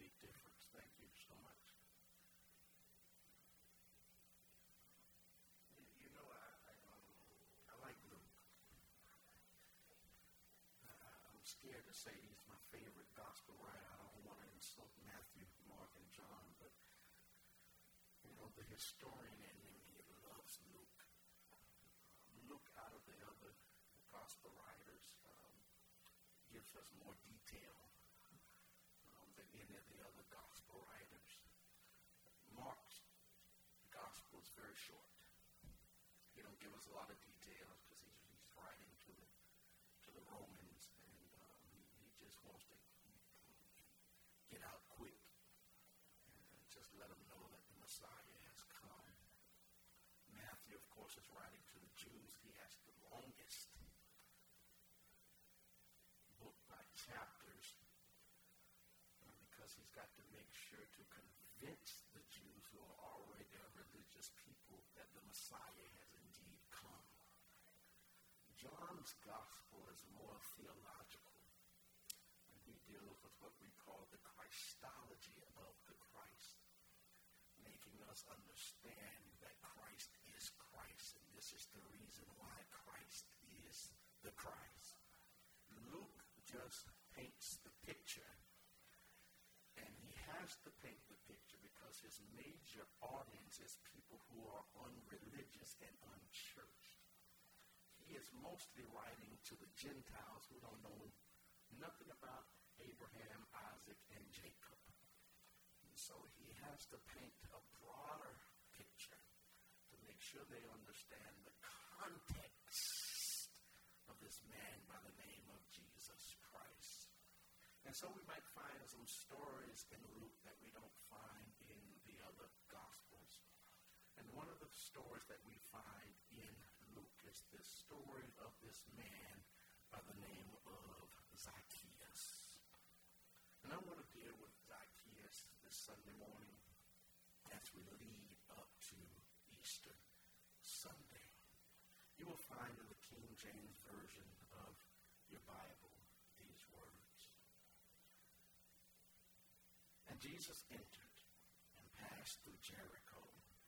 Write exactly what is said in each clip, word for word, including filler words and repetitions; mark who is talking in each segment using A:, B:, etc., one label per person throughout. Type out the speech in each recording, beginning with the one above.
A: big difference. Thank you so much. You know, I, I, um, I like Luke. I'm scared to say he's my favorite gospel writer. I don't want to insult Matthew, Mark, and John, but, you know, the historian in me loves Luke. Luke, out of the other gospel writers, um, gives us more detail um, than any of the other gospel writers. Mark's gospel is very short. He don't give us a lot of details because he's, he's writing to the to the Romans, and um, he, he just wants to get out quick and just let them know that the Messiah has come. Matthew, of course, is writing to the Jews. He has the longest book by chapters uh, because he's got to make sure to convince the Jews who are already a religious people that the Messiah has indeed come. John's gospel is more theological, and he deals with what we call the Christology of the Christ, making us understand that Christ is Christ, and this is the reason why Christ is the Christ. Luke just paints the picture, and he has to paint the picture because his major audience is people who are unreligious and unchurched. He is mostly writing to the Gentiles who don't know nothing about Abraham, Isaac, and Jacob. And so he has to paint a broader picture to make sure they understand the context of this man by the name of Jesus Christ. And so we might find some stories in Luke that we don't find in the other Gospels. And one of the stories that we find in Luke is this story of this man by the name of Zacchaeus. And I want to deal with Zacchaeus this Sunday morning as we lead up to Easter Sunday. You will find in the King James Version of your Bible these words. And Jesus entered and passed through Jericho.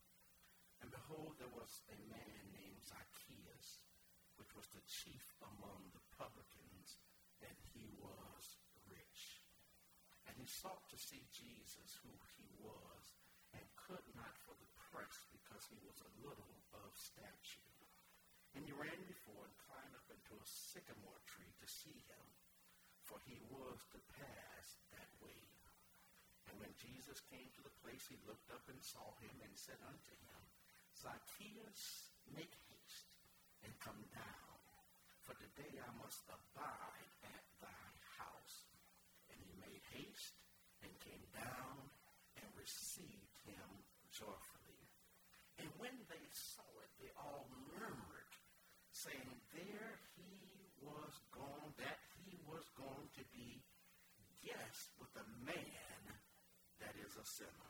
A: And behold, there was a man named Zacchaeus, which was the chief among the publicans, and he was rich. And he sought to see Jesus, who he was, and could not for the press, because he was a little of stature. And he ran before and climbed up into a sycamore tree to see him, for he was to pass that way. And when Jesus came to the place, he looked up and saw him and said unto him, Zacchaeus, make haste and come down, for today I must abide at thy house. And he made haste and came down and received him joyfully. And when they saw it, they all murmured, saying, there he was gone, that he was going to be guest with a man that is a sinner.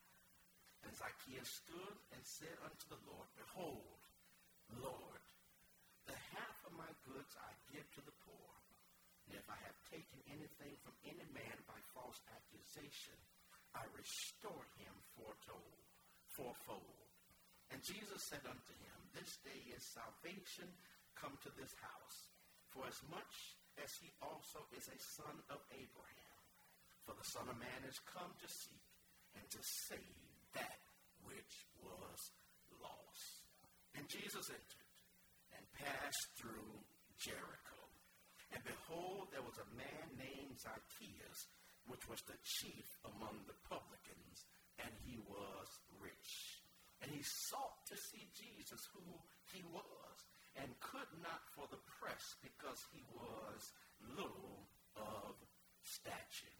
A: And Zacchaeus stood and said unto the Lord, behold, Lord, the half of my goods I give to the poor. And if I have taken anything from any man by false accusation, I restore him fourfold. fourfold. And Jesus said unto him, this day is salvation come to this house, for as much as he also is a son of Abraham. For the Son of Man is come to seek and to save that which was lost. And Jesus entered and passed through Jericho. And behold, there was a man named Zacchaeus, which was the chief among the publicans, and he was rich. And he sought to see Jesus, who he was, and could not for the press, because he was little of stature.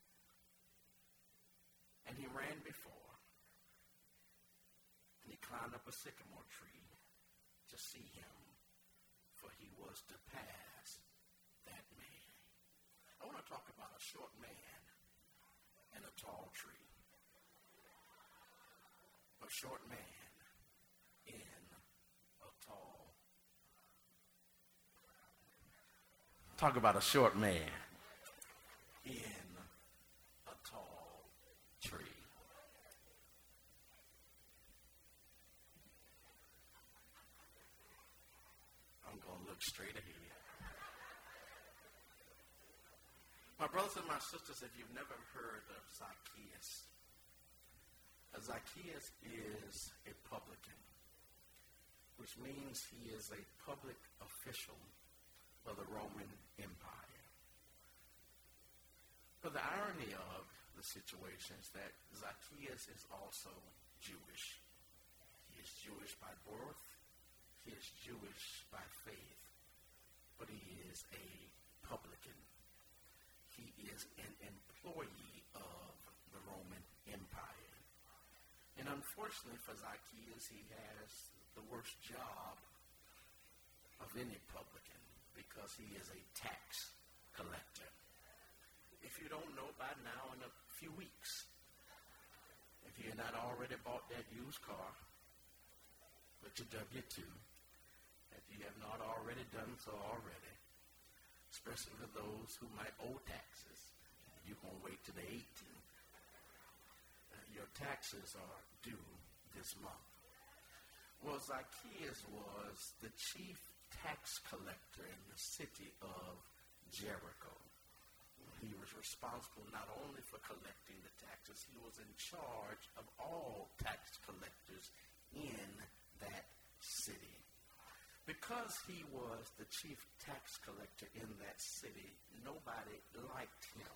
A: And he ran before, and he climbed up a sycamore tree to see him, for he was to pass that man. I want to talk about a short man and a tall tree. A short man in a tall. Talk about a short man in a tall look straight ahead. My brothers and my sisters, if you've never heard of Zacchaeus, Zacchaeus is a publican, which means he is a public official of the Roman Empire. But the irony of the situation is that Zacchaeus is also Jewish. He is Jewish by birth. He is Jewish by faith. But he is a publican. He is an employee of the Roman Empire. And unfortunately for Zacchaeus, he has the worst job of any publican because he is a tax collector. If you don't know by now, in a few weeks, if you're not already bought that used car with your W two, if you have not already done so already, especially for those who might owe taxes, you can wait till the eighteenth. Uh, your taxes are due this month. Well, Zacchaeus was the chief tax collector in the city of Jericho. He was responsible not only for collecting the taxes, he was in charge of all tax collectors in that city. Because he was the chief tax collector in that city, nobody liked him.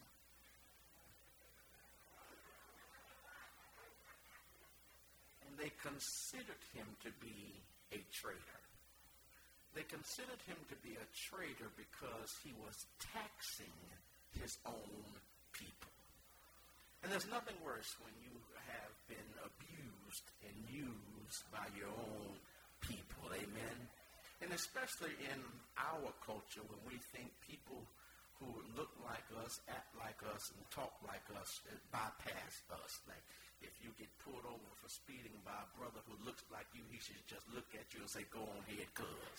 A: And they considered him to be a traitor. They considered him to be a traitor because he was taxing his own people. And there's nothing worse when you have been abused and used by your own people. Amen? And especially in our culture, when we think people who look like us, act like us, and talk like us, bypass us. Like if you get pulled over for speeding by a brother who looks like you, he should just look at you and say, "Go on ahead, cuz."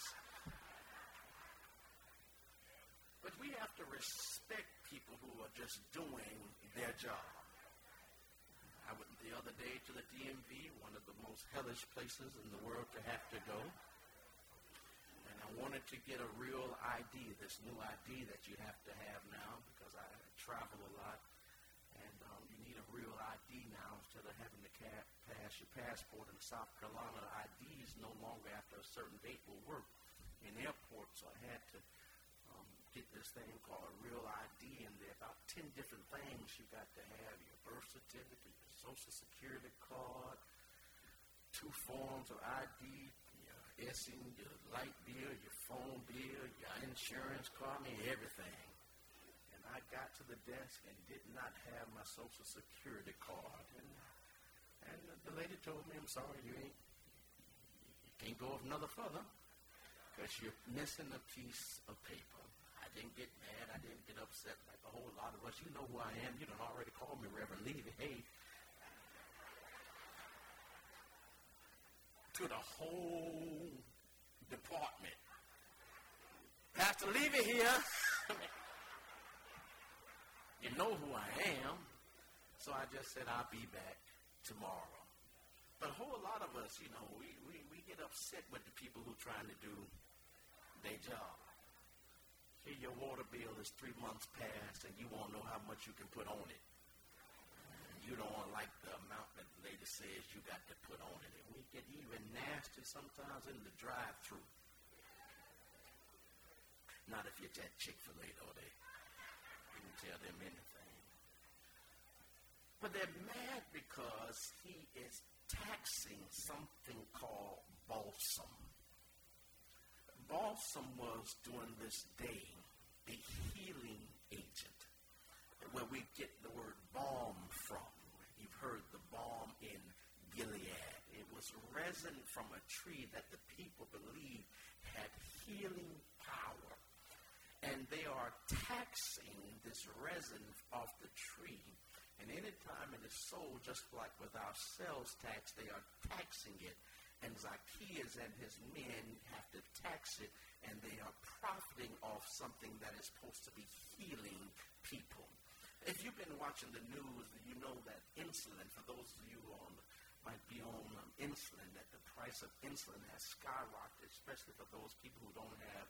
A: But we have to respect people who are just doing their job. I went the other day to the D M V, one of the most hellish places in the world to have to go. And I wanted to get a real I D, this new I D that you have to have now because I travel a lot. And um, you need a real I D now instead of having to ca- pass your passport in South Carolina. I Ds no longer after a certain date will work in airports, so I had to um, get this thing called a real I D, and there are about ten different things you got to have: your birth certificate, your social security card, two forms of I D, your S I N, your light bill, your phone bill, your insurance card, I mean everything. And I got to the desk and did not have my social security card. And, and the lady told me, "I'm sorry, you ain't, you can't go another further because you're missing a piece of paper." I didn't get mad. I didn't get upset like a whole lot of us. You know who I am. You done already called me Reverend Levy. Hey, to the whole department, Pastor Levy here. You know who I am. So I just said, "I'll be back tomorrow." But a whole lot of us, you know, we, we, we get upset with the people who are trying to do their job. Here your water bill is three months past and you won't know how much you can put on it. You don't like the amount that the lady says you got to put on it. And we get even nasty sometimes in the drive-thru. Not if you're at Chick-fil-A, though, they didn't tell them anything. But they're mad because he is taxing something called balsam. Balsam was, during this day, a healing agent, where we get the word balm from. You've heard the balm in Gilead. It was resin from a tree that the people believed had healing power. And they are taxing this resin off the tree. And anytime it is sold, just like with our sales tax, they are taxing it. And Zacchaeus and his men have to tax it, and they are profiting off something that is supposed to be healing people. If you've been watching the news, you know that insulin, for those of you who on, might be on um, insulin, that the price of insulin has skyrocketed, especially for those people who don't have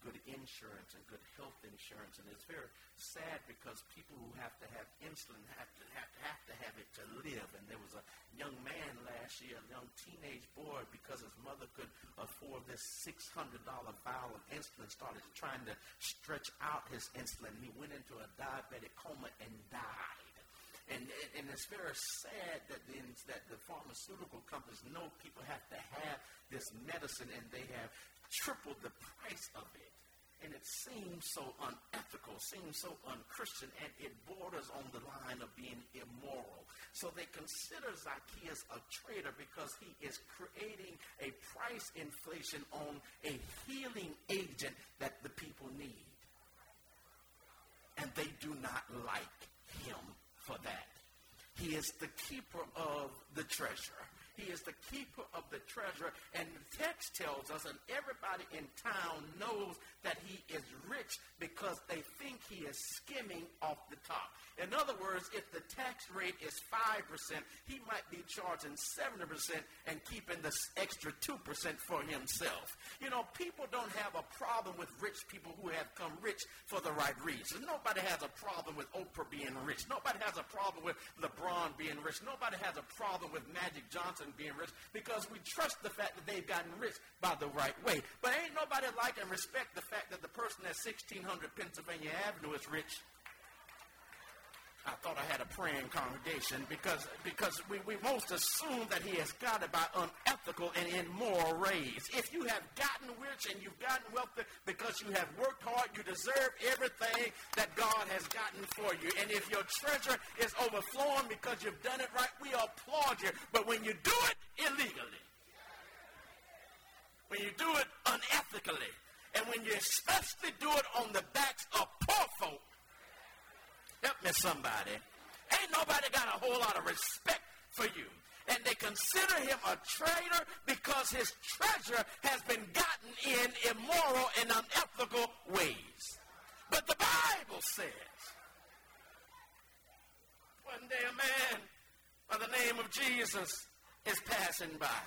A: good insurance and good health insurance. And it's very sad because people who have to have insulin have to have to, have to have it to live. And there was a young man last year, a young teenage boy, because his mother could afford this six hundred dollars vial of insulin, started trying to stretch out his insulin. He went into a diabetic coma and died. And, and it's very sad that the, that the pharmaceutical companies know people have to have this medicine, and they have tripled the price of it. And it seems so unethical, seems so unchristian, and it borders on the line of being immoral. So they consider Zacchaeus a traitor because he is creating a price inflation on a healing agent that the people need. And they do not like him for that. He is the keeper of the treasure. He is the keeper of the treasure. And the text tells us, and everybody in town knows that he is rich because they think he is skimming off the top. In other words, if the tax rate is five percent, he might be charging seventy percent and keeping the extra two percent for himself. You know, people don't have a problem with rich people who have come rich for the right reasons. Nobody has a problem with Oprah being rich. Nobody has a problem with LeBron being rich. Nobody has a problem with Magic Johnson being rich because we trust the fact that they've gotten rich by the right way. But ain't nobody like and respect the fact that the person at sixteen hundred Pennsylvania Avenue is rich. I thought I had a praying congregation because because we, we most assume that he has got it by unethical and immoral ways. If you have gotten rich and you've gotten wealthy because you have worked hard, you deserve everything that God has gotten for you. And if your treasure is overflowing because you've done it right, we applaud you. But when you do it illegally, when you do it unethically, and when you especially do it on the backs of poor folk, help me somebody, ain't nobody got a whole lot of respect for you. And they consider him a traitor because his treasure has been gotten in immoral and unethical ways. But the Bible says, one day a man by the name of Jesus is passing by.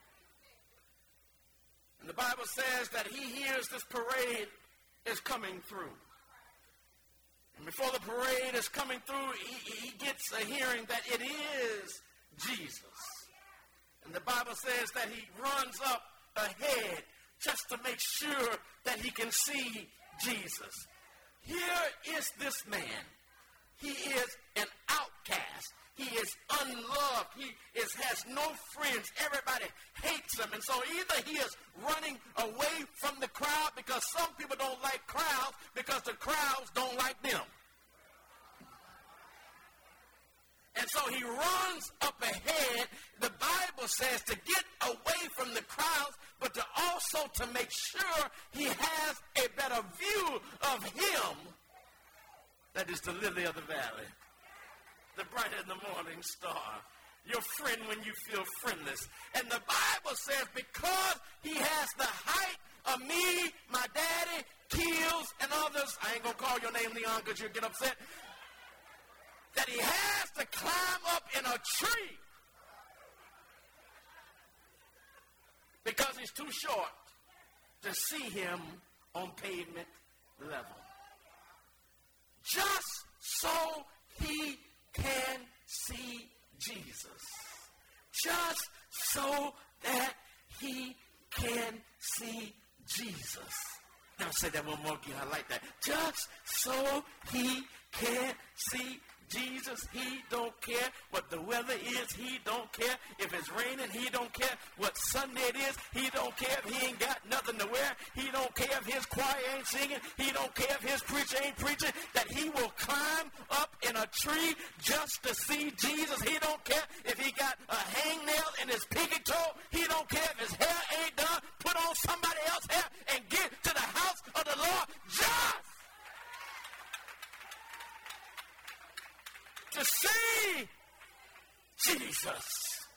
A: And the Bible says that he hears this parade is coming through. And before the parade is coming through, he, he gets a hearing that it is Jesus. And the Bible says that he runs up ahead just to make sure that he can see Jesus. Here is this man. He is an outcast. He is unloved. He is has no friends. Everybody hates him. And so either he is running away from the crowd because some people don't like crowds because the crowds don't like them. And so he runs up ahead, the Bible says, to get away from the crowds, but to also to make sure he has a better view of him. That is the lily of the valley, the bright in the morning star, your friend when you feel friendless. And the Bible says because he has the height of me, my daddy, Keels, and others, I ain't going to call your name, Leon, because you'll get upset, that he has to climb up in a tree because he's too short to see him on pavement level. Just so he can see Jesus. Just so that he can see Jesus. Now say that one more again. I like that. Just so he can see Jesus. He don't care what the weather is. He don't care if it's raining. He don't care what Sunday it is. He don't care if he ain't got nothing to wear. He don't care if his choir ain't singing. He don't care if his preacher ain't preaching. That he will climb up in a tree just to see Jesus. He don't care if he got a hangnail in his pinky toe. He don't care if his hair ain't done. Put on somebody else's hair and get to the house of the Lord just to see Jesus.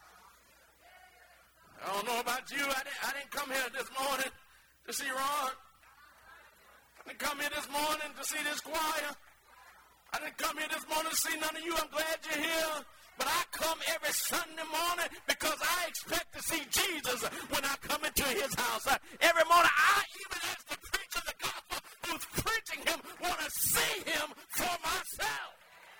A: I don't know about you. I didn't, I didn't come here this morning to see Ron. I didn't come here this morning to see this choir. I didn't come here this morning to see none of you. I'm glad you're here. But I come every Sunday morning because I expect to see Jesus when I come into his house. Every morning, I even as the preacher of the gospel, see him for myself.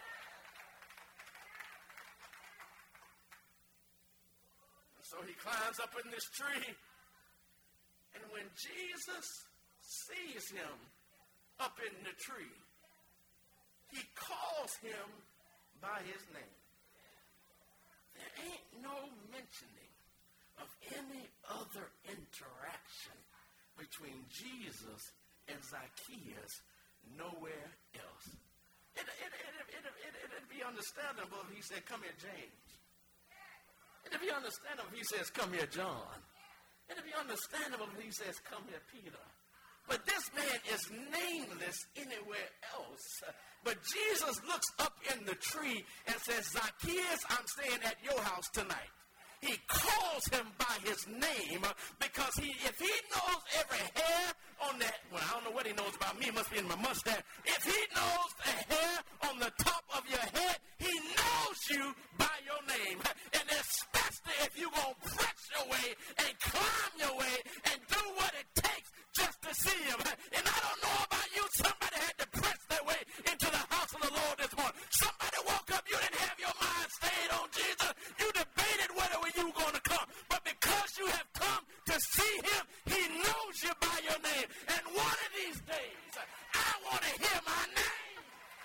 A: So he climbs up in this tree, and when Jesus sees him up in the tree, he calls him by his name. There ain't no mentioning of any other interaction between Jesus and Zacchaeus nowhere else. It, it, it, it, it, it, it'd be understandable if he said, come here, James. It'd be understandable if he says, come here, John. It'd be understandable if he says, come here, Peter. But this man is nameless anywhere else. But Jesus looks up in the tree and says, Zacchaeus, I'm staying at your house tonight. He calls him by his name because he, if he knows every hair on that, well, I don't know what he knows about me. It must be in my mustache. If he knows the hair on the top of your head, he knows you by your name. And especially if you're going to press your way and climb your way and do what it takes just to see him. And I don't know about you. Somebody had to press their way into the house of the Lord this morning. Somebody woke up. You didn't have your mind stayed on Jesus. You debated whether you were going to come. But because you have come to see him, he knows you by your name. And one of these days, I want to hear my name.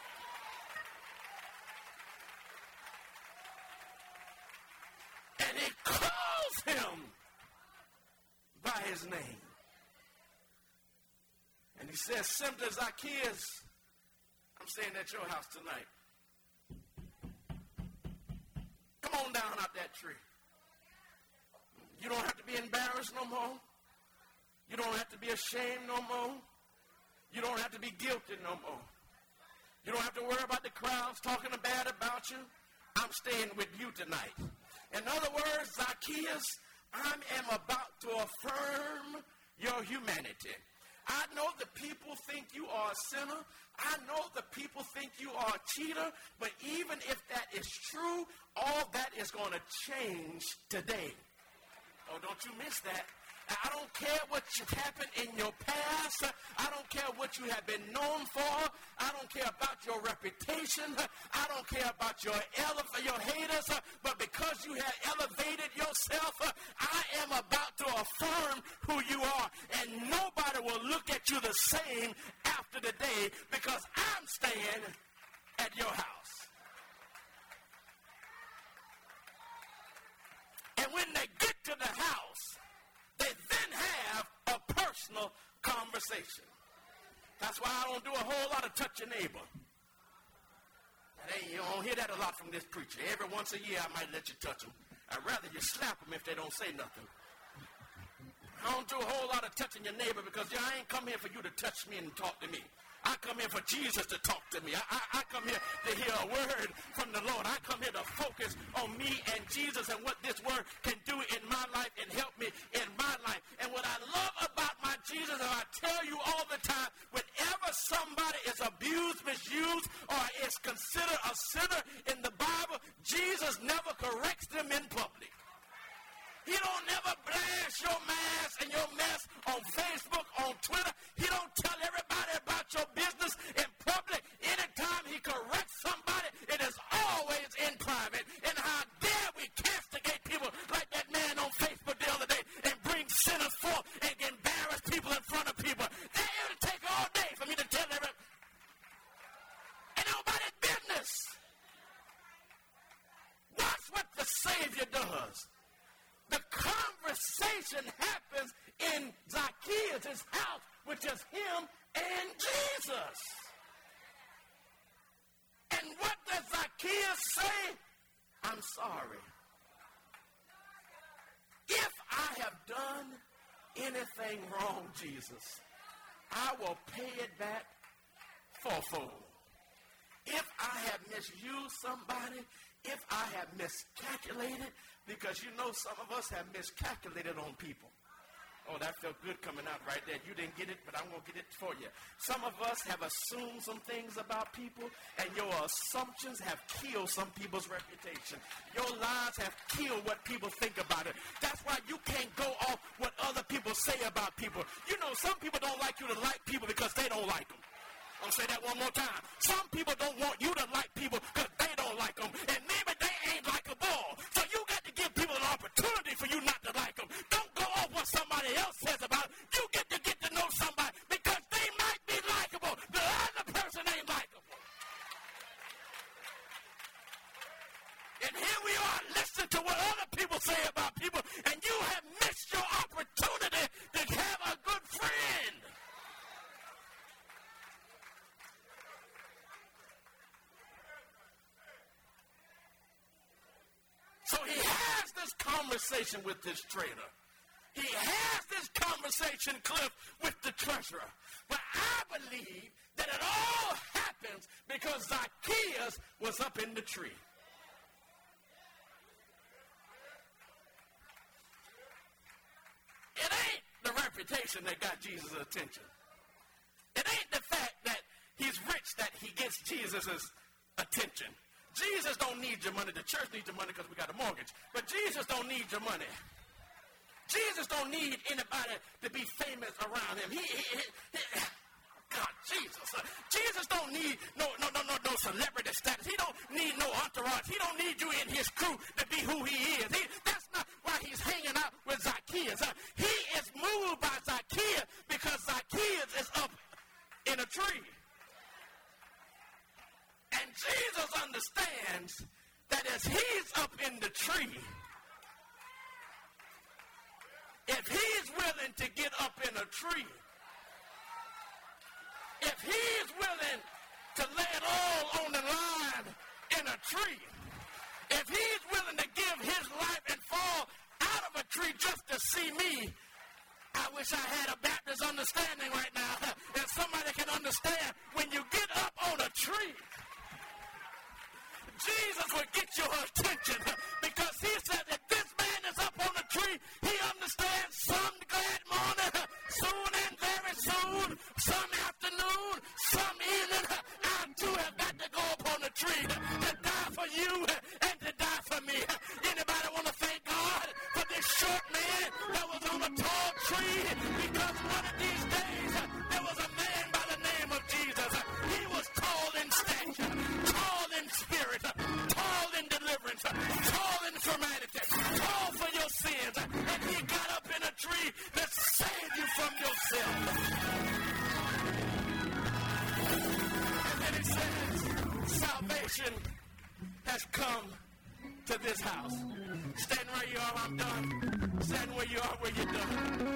A: And he calls him by his name. And he says, simply, Zacchaeus, I'm staying at your house tonight. Come on down out that tree. You don't have to be embarrassed no more. You don't have to be ashamed no more. You don't have to be guilty no more. You don't have to worry about the crowds talking bad about you. I'm staying with you tonight. In other words, Zacchaeus, I am about to affirm your humanity. I know the people think you are a sinner. I know the people think you are a cheater. But even if that is true, all that is going to change today. Oh, don't you miss that. I don't care what happened in your past. I don't care what you have been known for. I don't care about your reputation. I don't care about your ele- your haters. But because you have elevated yourself, I am about to affirm who you are. And nobody will look at you the same after the day because I'm staying at your house. And when they get to the house, they then have a personal conversation. That's why I don't do a whole lot of touch your neighbor. Hey, you don't hear that a lot from this preacher. Every once a year I might let you touch them. I'd rather you slap them if they don't say nothing. I don't do a whole lot of touching your neighbor because I ain't come here for you to touch me and talk to me. I come here for Jesus to talk to me. I, I, I come here to hear a word from the Lord. I come here to focus on me and Jesus and what this word can do in my life and help me in my life. And what I love about my Jesus, and I tell you all the time, whenever somebody is abused, misused, or is considered a sinner in the Bible, Jesus never corrects them in public. He don't never blast your mess and your mess on Facebook, on Twitter. He don't tell everybody about your business in public. Anytime he corrects somebody, it is always in private. And how dare we castigate people like that man on Facebook the other day and bring sinners forth and embarrass people in front of people. That would take all day for me to tell everybody. And nobody's business. Watch what the Savior does. The conversation happens in Zacchaeus' house, which is him and Jesus. And what does Zacchaeus say? I'm sorry. If I have done anything wrong, Jesus, I will pay it back fourfold. If I have misused somebody, if I have miscalculated, because you know some of us have miscalculated on people. Oh, that felt good coming out right there. You didn't get it, but I'm going to get it for you. Some of us have assumed some things about people, and your assumptions have killed some people's reputation. Your lies have killed what people think about it. That's why you can't go off what other people say about people. You know, some people don't like you to like people because they don't like them. I'm going to say that one more time. Some people don't want you to like people because they don't like them. And maybe they ain't likable. So you got to give people an opportunity for you not to like them. Don't go off what somebody else says about them. You get to get to know somebody because they might be likable. The other person ain't likable. And here we are listening to what other people say about people, and you have missed your opportunity to have a good friend. So he has this conversation with this trader. He has this conversation, Cliff, with the treasurer. But I believe that it all happens because Zacchaeus was up in the tree. It ain't the reputation that got Jesus' attention. It ain't the fact that he's rich that he gets Jesus' attention. Jesus don't need your money. The church needs your money because we got a mortgage. But Jesus don't need your money. Jesus don't need anybody to be famous around him. He, he, he, he God, Jesus. Uh, Jesus don't need no, no, no, no, no celebrity status. He don't need no entourage. He don't need you in his crew to be who he is. He, that's not why he's hanging out with Zacchaeus. Uh, he is moved by Zacchaeus because Zacchaeus is up in a tree. And Jesus understands that as he's up in the tree, if he's willing to get up in a tree, if he's willing to lay it all on the line in a tree, if he's willing to give his life and fall out of a tree just to see me, I wish I had a Baptist understanding right now. And somebody can understand when you get up on a tree, Jesus will get your attention because he said that this man is up on a tree. He understands some glad morning, soon and very soon, some afternoon, some evening. I too have got to go up on a tree to die for you and to die for me. Anybody want to thank God for this short man that was on a tall tree? Because one of these days there was a man by the name of Jesus. He was tall in stature, tall in spirit, tall in deliverance, tall in humanity, tall for your sins. And he got up in a tree to save you from yourself. And then he says, salvation has come to this house. Stand where you are, I'm done. Stand where you are, where you're done.